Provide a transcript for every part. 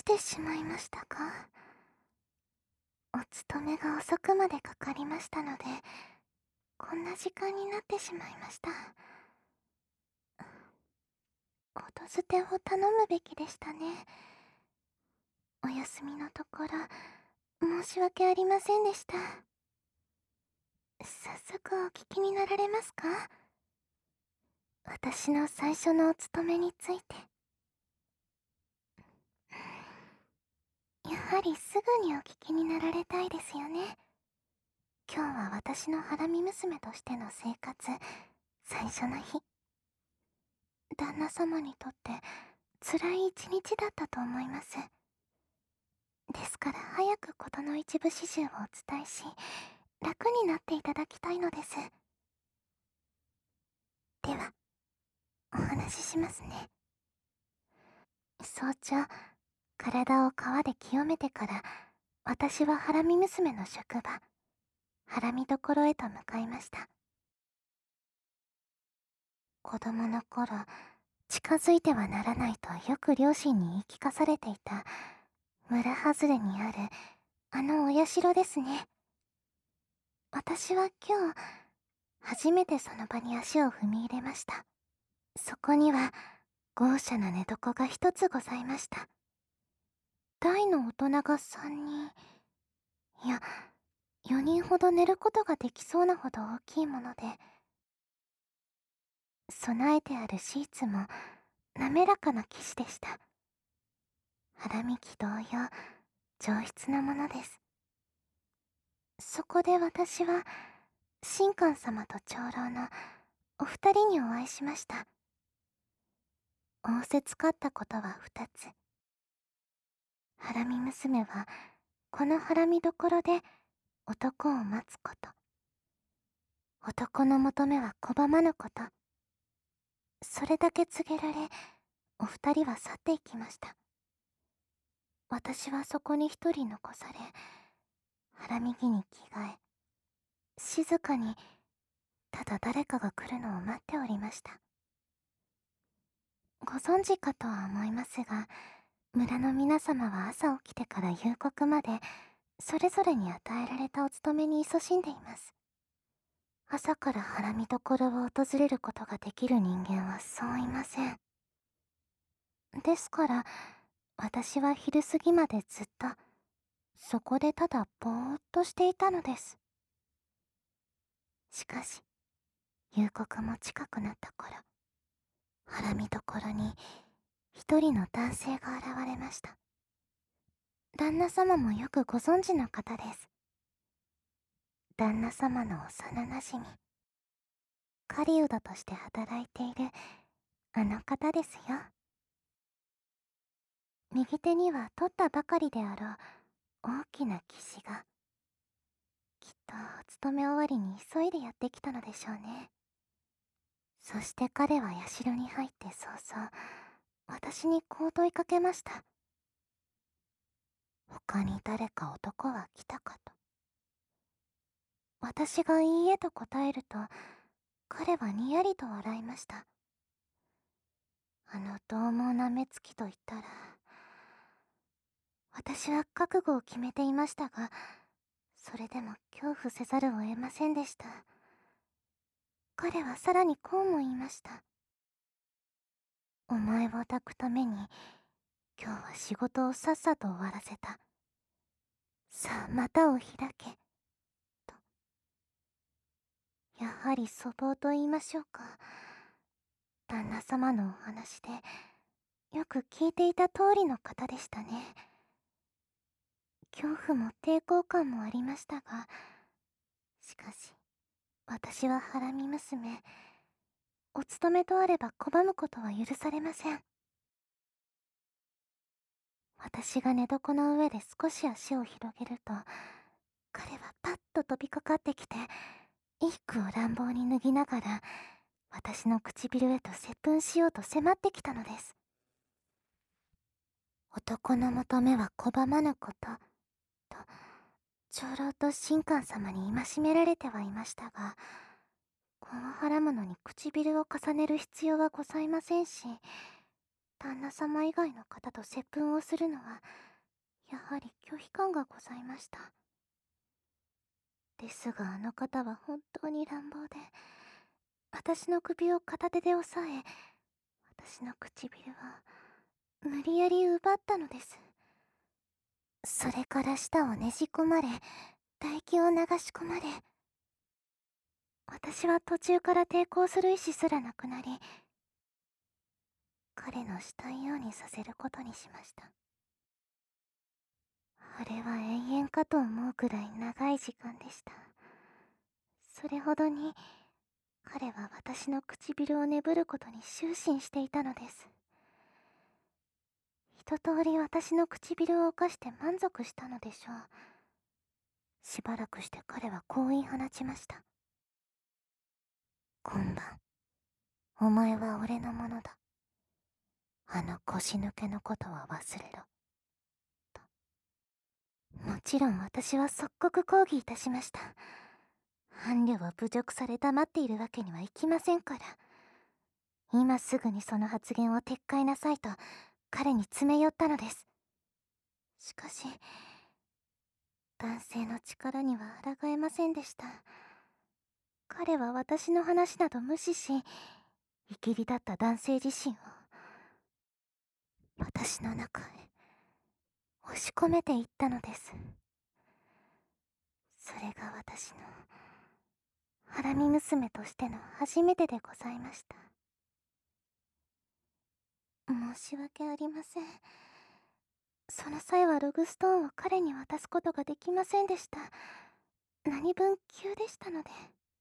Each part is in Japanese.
してしまいましたか？お勤めが遅くまでかかりましたので、こんな時間になってしまいました。ことづてを頼むべきでしたね。お休みのところ、申し訳ありませんでした。早速お聞きになられますか？私の最初のお勤めについて。やはりすぐにお聞きになられたいですよね。今日は私のハラミ娘としての生活、最初の日。旦那様にとって辛い一日だったと思います。ですから早く事の一部始終をお伝えし、楽になっていただきたいのです。では、お話ししますね。早朝、体を川で清めてから、私はハラミ娘の職場、ハラミどころへと向かいました。子供の頃、近づいてはならないとよく両親に言い聞かされていた、村外れにある、あのお社ですね。私は今日、初めてその場に足を踏み入れました。そこには、豪奢な寝床が一つございました。大の大人が3人、いや、4人ほど寝ることができそうなほど大きいもので、備えてあるシーツも滑らかな生地でした。ハラミ機同様、上質なものです。そこで私は、神官様と長老のお二人にお会いしました。仰せつかったことは2つ。ハラミ娘は、このハラミどころで男を待つこと。男の求めは拒まぬこと。それだけ告げられ、お二人は去っていきました。私はそこに一人残され、ハラミ着に着替え、静かに、ただ誰かが来るのを待っておりました。ご存知かとは思いますが、村の皆様は朝起きてから夕刻まで、それぞれに与えられたお務めに勤しんでいます。朝からハラミどころを訪れることができる人間はそういません。ですから、私は昼過ぎまでずっと、そこでただぼーっとしていたのです。しかし、夕刻も近くなった頃、ハラミどころに一人の男性が現れました。旦那様もよくご存知の方です。旦那様の幼なじみ、狩人として働いているあの方ですよ。右手には取ったばかりであろう大きな騎士が、きっとお勤め終わりに急いでやってきたのでしょうね。そして彼は社に入って早々、私にこう問いかけました。他に誰か男は来たかと。私がいいえと答えると、彼はにやりと笑いました。あの獰猛な目つきと言ったら、私は覚悟を決めていましたが、それでも恐怖せざるを得ませんでした。彼はさらにこうも言いました。お前を抱くために、今日は仕事をさっさと終わらせた。さあ、股を開け。と。やはり粗暴と言いましょうか。旦那様のお話で、よく聞いていた通りの方でしたね。恐怖も抵抗感もありましたが、しかし、私はハラミ娘。お勤めとあれば拒むことは許されません。私が寝床の上で少し足を広げると、彼はパッと飛びかかってきて、衣服を乱暴に脱ぎながら、私の唇へと接吻しようと迫ってきたのです。男の求めは拒まぬこと、と、長老と神官様に戒められてはいましたが、子をはらむのに唇を重ねる必要はございませんし、 旦那様以外の方と接吻をするのはやはり拒否感がございました。ですがあの方は本当に乱暴で、私の首を片手で押さえ、私の唇は無理やり奪ったのです。それから舌をねじ込まれ、唾液を流し込まれ、私は途中から抵抗する意志すらなくなり、彼のしたいようにさせることにしました。あれは永遠かと思うくらい長い時間でした。それほどに彼は私の唇をねぶることに終始していたのです。一通り私の唇を犯して満足したのでしょう。しばらくして彼はこう言い放ちました。今晩、お前は俺のものだ。あの腰抜けのことは忘れろ。と。もちろん私は即刻抗議いたしました。伴侶を侮辱され黙っているわけにはいきませんから。今すぐにその発言を撤回なさいと彼に詰め寄ったのです。しかし、男性の力には抗えませんでした。彼は私の話など無視し、いきりだった男性自身を私の中へ押し込めていったのです。それが私のハラミ娘としての初めてでございました。申し訳ありません。その際はログストーンを彼に渡すことができませんでした。何分急でしたので。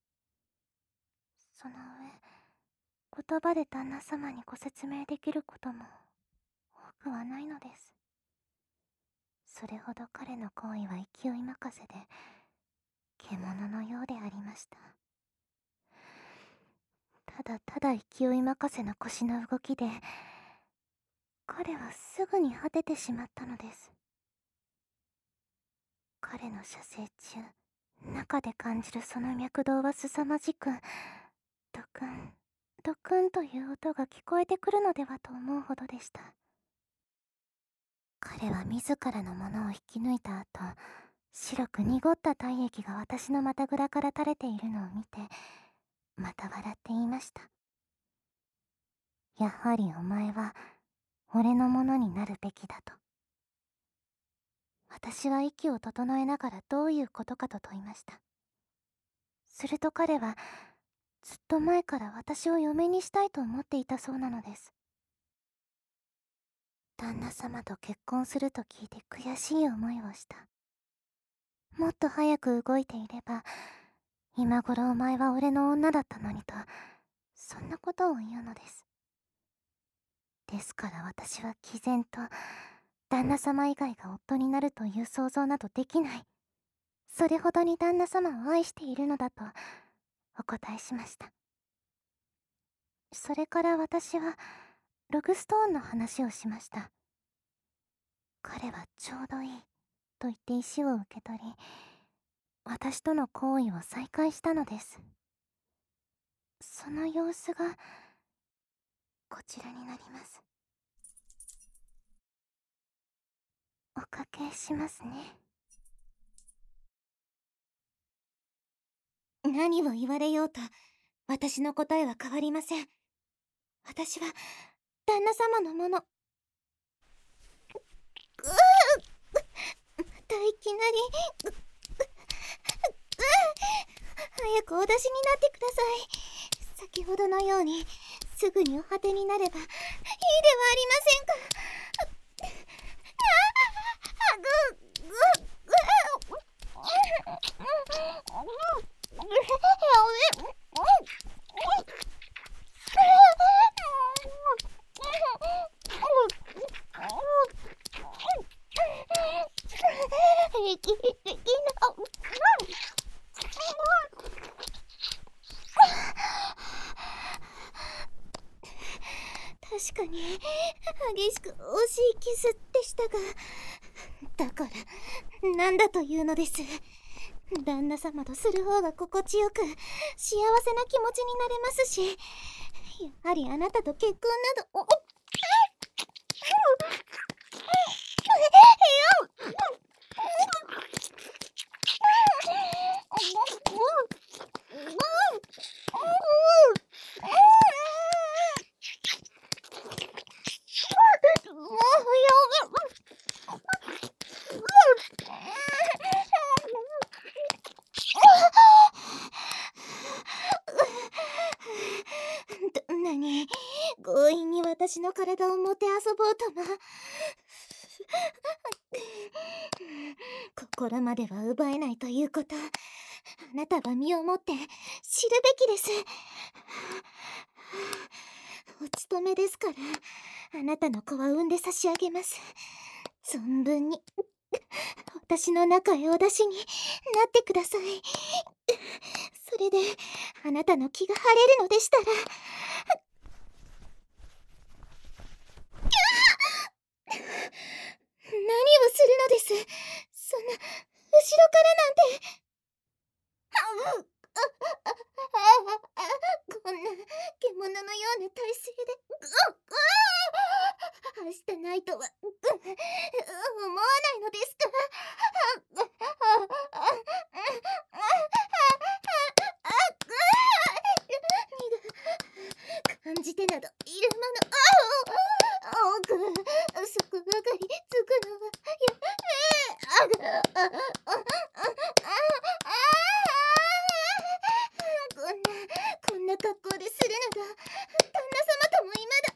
その上、言葉で旦那様にご説明できることも多くはないのです。それほど彼の行為は勢い任せで、獣のようでありました。ただただ勢い任せな腰の動きで、彼はすぐに果ててしまったのです。彼の射精中、中で感じるその脈動は凄まじく、ドクン、ドクンという音が聞こえてくるのではと思うほどでした。彼は自らのものを引き抜いた後、白く濁った体液が私の股ぐらから垂れているのを見て、また笑って言いました。やはりお前は俺のものになるべきだと。私は息を整えながらどういうことかと問いました。すると彼はずっと前から私を嫁にしたいと思っていたそうなのです。旦那様と結婚すると聞いて悔しい思いをした。もっと早く動いていれば、今頃お前は俺の女だったのにと、そんなことを言うのです。ですから私は毅然と、旦那様以外が夫になるという想像などできない。それほどに旦那様を愛しているのだと、お答えしました。それから私は、ログストーンの話をしました。彼はちょうどいい、と言って石を受け取り、私との行為を再開したのです。その様子が、こちらになります。おかけしますね。何を言われようと、私の答えは変わりません。私は、旦那様のもの。またいきなり、早くお出しになってください。先ほどのように、すぐにお果てになれば、いいではありませんか。確かに激しく惜しいキスでしたが、だからなんだというのです。旦那様とする方が心地よく幸せな気持ちになれますし、やはりあなたと結婚などなに強引に私の体をもてあそぼうとも。心までは奪えないということ、あなたは身をもって知るべきです。お勤めですから、あなたの子は産んで差し上げます。存分に私の中へお出しになってください。それであなたの気が晴れるのでしたら。何をするのです。そんな後ろからなんて。こんな獣のような体勢ではしたないとは思わないのですか。何が感じてなどいるもの。そこばかりつくのはこんな格好でするなど旦那様とも未だ。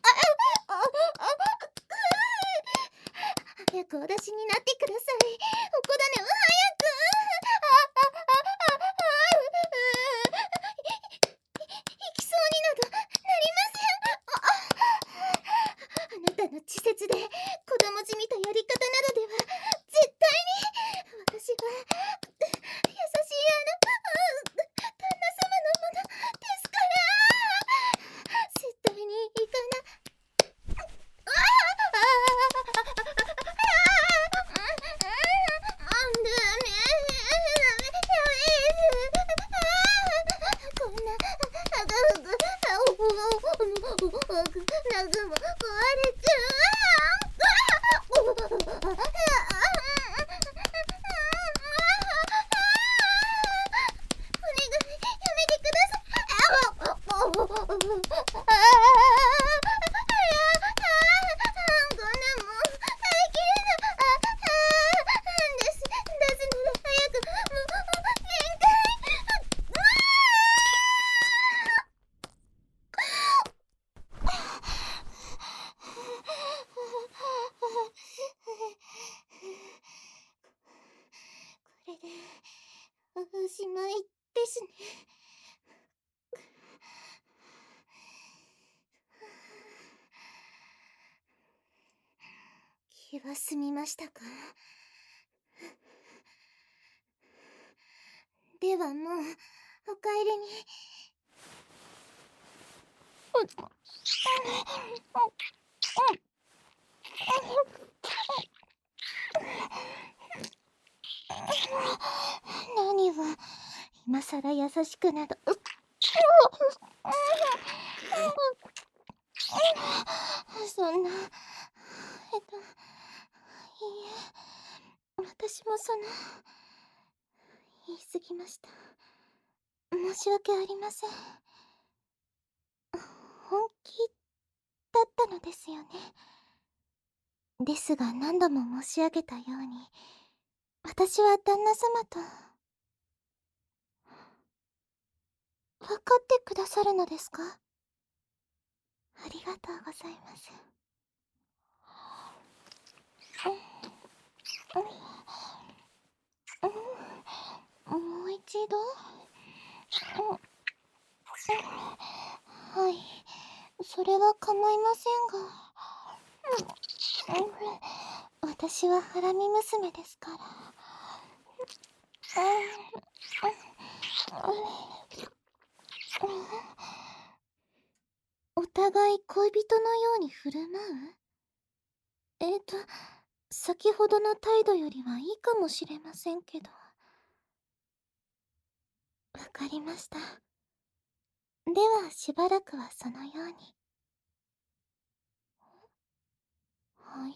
早くお出しになってください。おこだねを早く。行きそうになどなりません。あなたの稚拙で子供じみたやり方などでは絶対に私は優しい旦那様のものですから。絶対に行かない。こんなナグも壊れちゃう。お願いやめてください。こんなもん耐えきれないです。出すなら早く。もう限界。これでおしまいですね。気は済みましたか。ではもうお帰りに。何は今さら優しくなど。そんな。いいえ、私も言い過ぎました。申し訳ありません。本気だったのですよね。ですが何度も申し上げたように、私は旦那様と。分かってくださるのですか。ありがとうございます。もう一度。はい、それは構いませんが。私はハラミ娘ですから。お互い恋人のように振る舞う。先ほどの態度よりはいいかもしれませんけど。わかりました。ではしばらくはそのように。はい。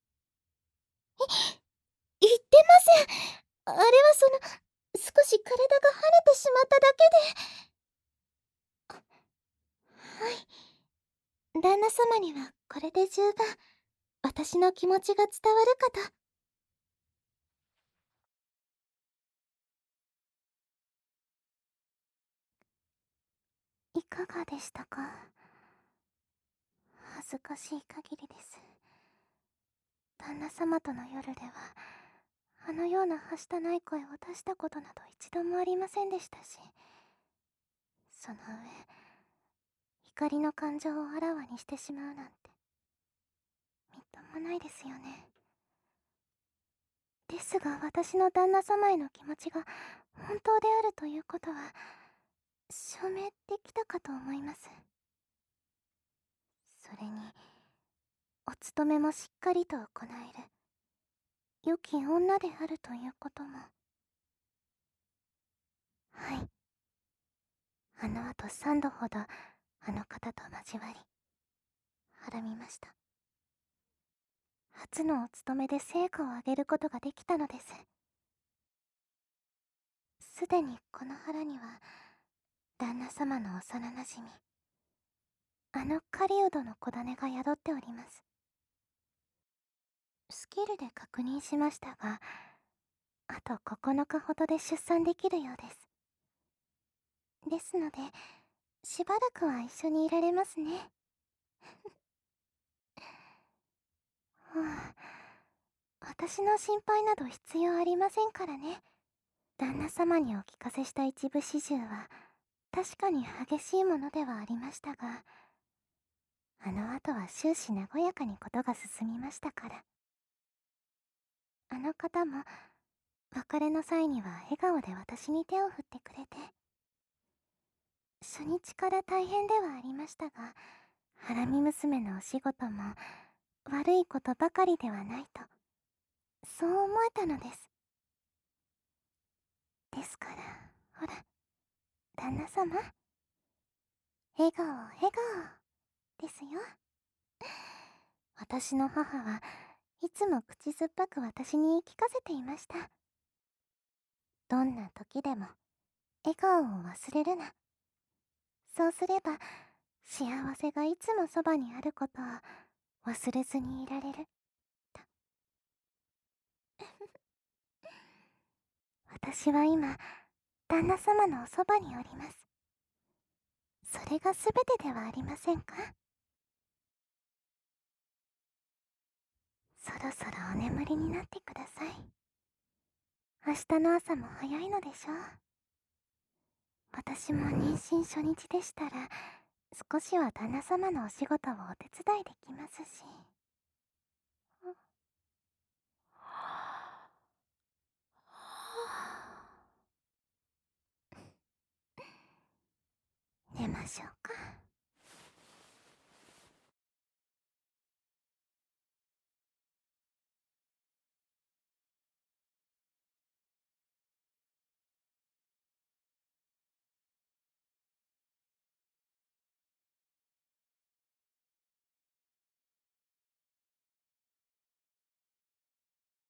言ってません。あれは少し体が跳ねてしまっただけで。はい。旦那様にはこれで十分私の気持ちが伝わるかと。いかがでしたか。 恥ずかしい限りです。旦那様との夜では、あのようなはしたない声を出したことなど一度もありませんでしたし、その上、怒りの感情をあらわにしてしまうなんて、みっともないですよね。ですが私の旦那様への気持ちが本当であるということは、証明できたかと思います。それに、お勤めもしっかりと行える、良き女であるということも。はい。あの後3度ほどあの方と交わり、はらみました。初のお勤めで成果を上げることができたのです。すでにこの腹には、旦那様の幼なじみ、あの狩人の子種が宿っております。スキルで確認しましたが、あと9日ほどで出産できるようです。ですので、しばらくは一緒にいられますね。はあ、私の心配など必要ありませんからね。旦那様にお聞かせした一部始終は、確かに激しいものではありましたが、あの後は終始和やかにことが進みましたから。あの方も、別れの際には笑顔で私に手を振ってくれて、初日から大変ではありましたが、ハラミ娘のお仕事も悪いことばかりではないと、そう思えたのです。ですから、ほら、旦那様、笑顔笑顔ですよ。私の母はいつも口酸っぱく私に言い聞かせていました。どんな時でも笑顔を忘れるな。そうすれば幸せがいつもそばにあることを忘れずにいられると。私は今、旦那様のおそばにおります。それが全てではありませんか？そろそろお眠りになってください。明日の朝も早いのでしょう。私も妊娠初日でしたら、少しは旦那様のお仕事をお手伝いできますし。寝ましょうか。